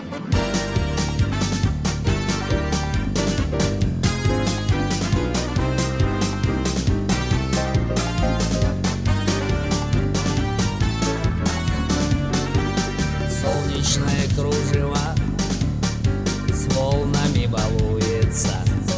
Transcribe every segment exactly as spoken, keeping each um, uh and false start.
Солнечное кружево с волнами балуется.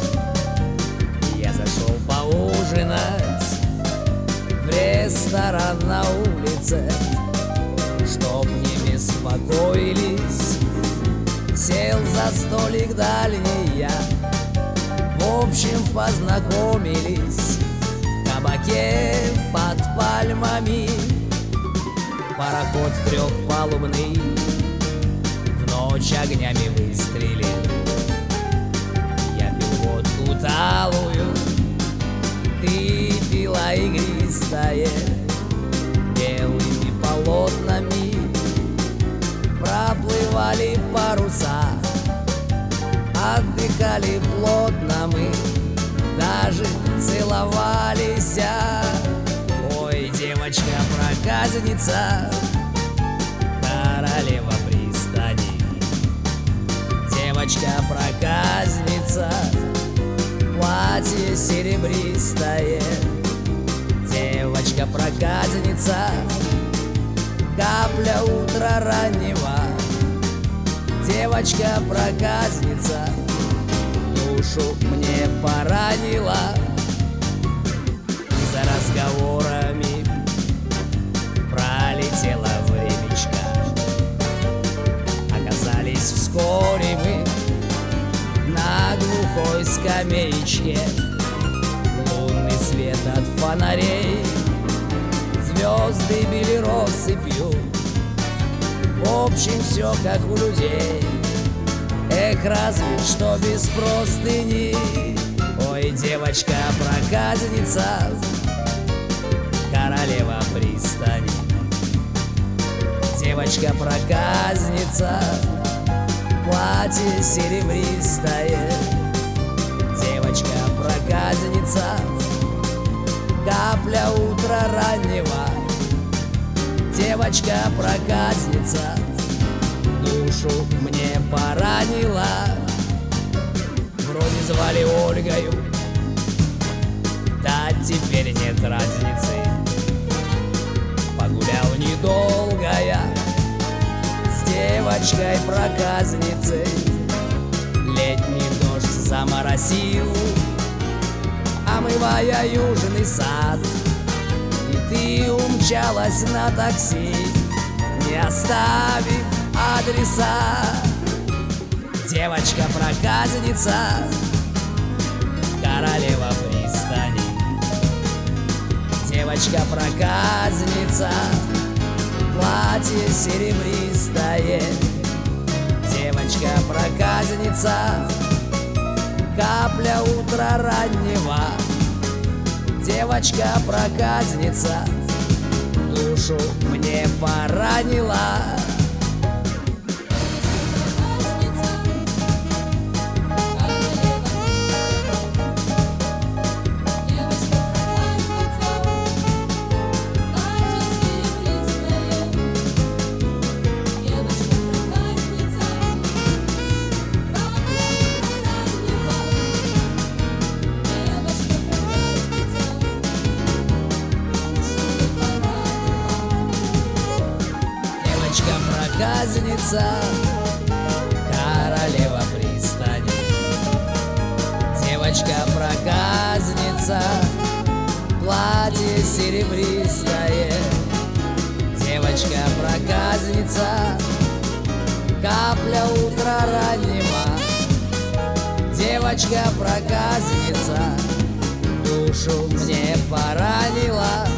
Я зашел поужинать в ресторан на улице, чтоб не беспокоились. Сел за столик дальний я, в общем познакомились в кабаке под пальмами. Пароход трехпалубный в ночь огнями выстрелил. Я пил водку талую, ты пила игристое. Белыми полотнами проплывали паруса, отдыхали плотно мы, даже целовались. Ой, девочка-проказница, королева пристани. Девочка-проказница, платье серебристое. Девочка-проказница, капля утра раннего. Девочка-проказница, душу мне поранила. За разговорами пролетело времечко. Оказались вскоре мы на глухой скамеечке. Лунный свет от фонарей, звезды били россыпью. В общем, все как у людей, эх, разве что без простыни. Ой, девочка-проказница, королева пристани. Девочка-проказница, платье серебристое. Девочка-проказница, капля утра раннего. Девочка-проказница, душу мне поранила. Вроде звали Ольгою, да теперь нет разницы. Погулял недолго я с девочкой-проказницей. Летний дождь заморосил, омывая южный сад. И ты умчалась на такси, не оставив адреса. Девочка-проказница, королева пристани. Девочка-проказница, платье серебристое. Девочка-проказница, капля утра раннего. Девочка-проказница, душу мне поранила. Девочка-проказница, королева пристани. Девочка-проказница, платье серебристое. Девочка-проказница, капля утра раннего. Девочка-проказница, душу мне поранила.